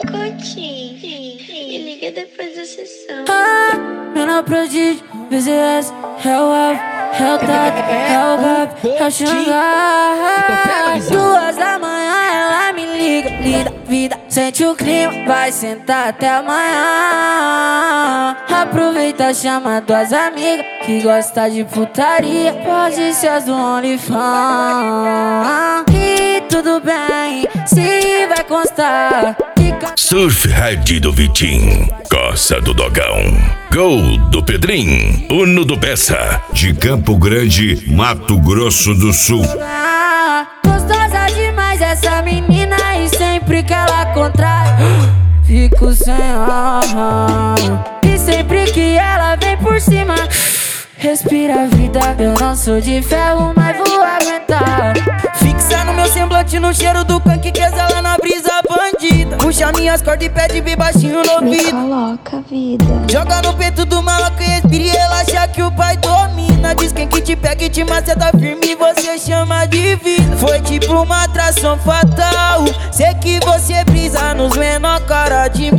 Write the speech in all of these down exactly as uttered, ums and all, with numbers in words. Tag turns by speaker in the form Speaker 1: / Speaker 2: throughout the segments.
Speaker 1: Coutinho, me liga depois da sessão.
Speaker 2: Ah, menor prodígio, V Z S, Hell Up, Hell Tat, Hell Gap, Hell Xangai. Duas da manhã ela me liga, linda vida, sente o clima, vai sentar até amanhã. Aproveita, chama duas amigas que gosta de putaria, pode ser as do OnlyFans. E tudo bem, se vai constar.
Speaker 3: Surf Head do Vitinho, Coça do Dogão, Gol do Pedrinho, Uno do Peça, de Campo Grande, Mato Grosso do Sul.
Speaker 2: Ah, gostosa demais essa menina e sempre que ela contrai, fico sem ar. E sempre que ela vem por cima, respira a vida. Eu não sou de ferro, mas vou aguentar.
Speaker 4: Fixa no meu semblante, no cheiro do canque que exala na brisa bandida. Puxa minhas cordas e pede bem baixinho no ouvido.
Speaker 1: Me coloca vida.
Speaker 4: Joga no peito do maluco e respira e relaxa que o pai domina. Diz quem que te pega e te maceta firme e você chama de vida. Foi tipo uma atração fatal. Sei que você brisa nos menor cara de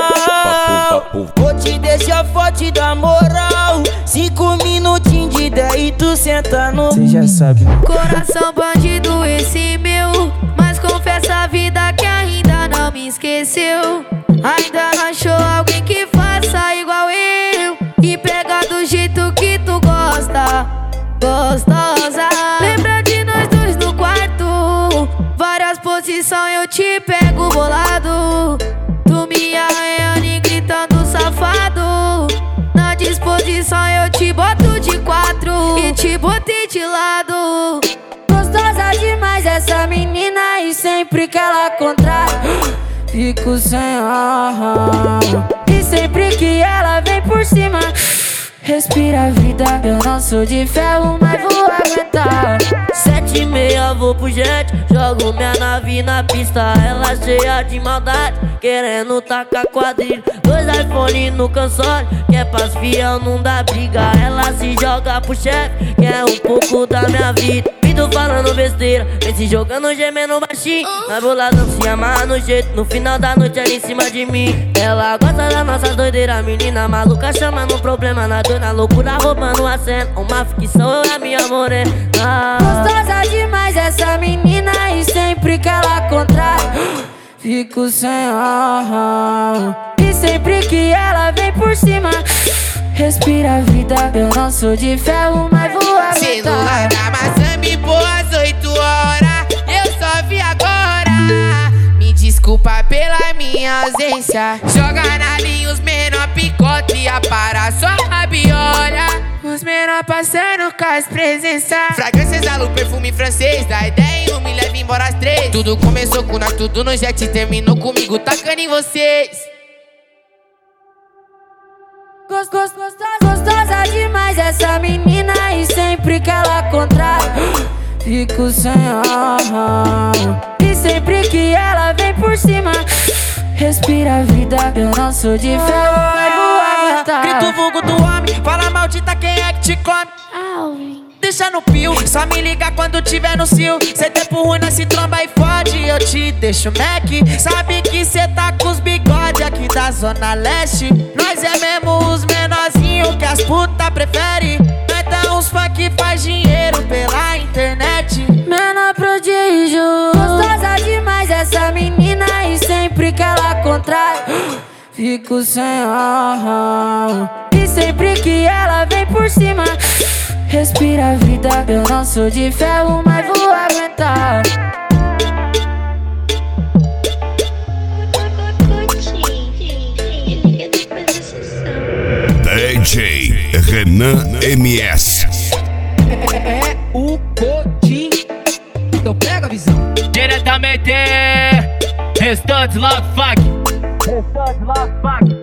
Speaker 4: mal. Vou te deixar forte da moral. Cinco minutinhos de ideia e tu senta no...
Speaker 5: Cê já sabe.
Speaker 2: Coração bandido esse meu, mas confessa a vida que ainda não me esqueceu. Ainda não achou alguém que faça igual eu e pega do jeito que tu gosta, gostosa. Lembra de nós dois no quarto, várias posições eu te pego bolado. Tu me arranhando e gritando safado. Na disposição eu te boto de quatro e te botei de lado. Gostosa demais essa menina e sempre que ela contrai, fico sem ar. E sempre que ela vem por cima, respira a vida. Eu não sou de ferro, mas vou aguentar.
Speaker 6: Sete e meia vou pro jet, jogo minha nave na pista. Ela cheia de maldade, querendo tacar quadrilha. Dois iPhone no console, que é pras fiel, não dá briga. Ela se joga pro chefe, quer um pouco da minha vida. Vindo falando besteira, vem se jogando, gemendo baixinho. Na boladão se amarra no jeito, no final da noite ela em cima de mim. Ela gosta das nossas doideiras, menina maluca chamando problema. Na dor, na loucura, roubando a cena. Uma ficção, eu é minha morena.
Speaker 2: Gostosa demais essa menina e sempre que ela contrai, fico sem ar. E sempre que ela vem por cima, respira a vida. Eu não sou de ferro, mas vou aguentar.
Speaker 7: Celular da maçã me pôs às oito horas, eu só vi agora. Me desculpa pela minha ausência. Joga na linha os menor picote e apara só rabiola. Os menor passando com as presenças. Fragrâncias da luz, perfume francês. Da ideia em um me leva embora às três. Tudo começou com nós, tudo no jet. Terminou comigo, tacando em vocês.
Speaker 2: Gost, gost, gostosa, gostosa demais essa menina e sempre que ela contrai, fico sem ar. E sempre que ela vem por cima, respira a vida. Eu não sou de ferro, mas vou aguentar.
Speaker 4: Grito o vulgo do homem, fala maldita quem é que te come.
Speaker 1: Alvin.
Speaker 4: Deixa no pio, só me liga quando tiver no cio. Cê tempo ruim, nós se tromba e fode. Eu te deixo Mac. Sabe que cê tá com os bigode aqui da Zona Leste. Nós é mesmo os menorzinhos que as puta prefere. Nós dá uns fã que faz dinheiro pela internet.
Speaker 2: Menor prodígio, gostosa demais essa menina e sempre que ela contrai, fico sem ar. E sempre que ela vem por cima, respira a vida. Eu não sou de ferro, mas vou aguentar.
Speaker 1: Coutinho, me liga depois da sessão.
Speaker 3: D J Renan M S.
Speaker 5: É, é o Coutinho. Então pega a visão.
Speaker 8: Diretamente, Restante Love Funk. Restante Love Funk.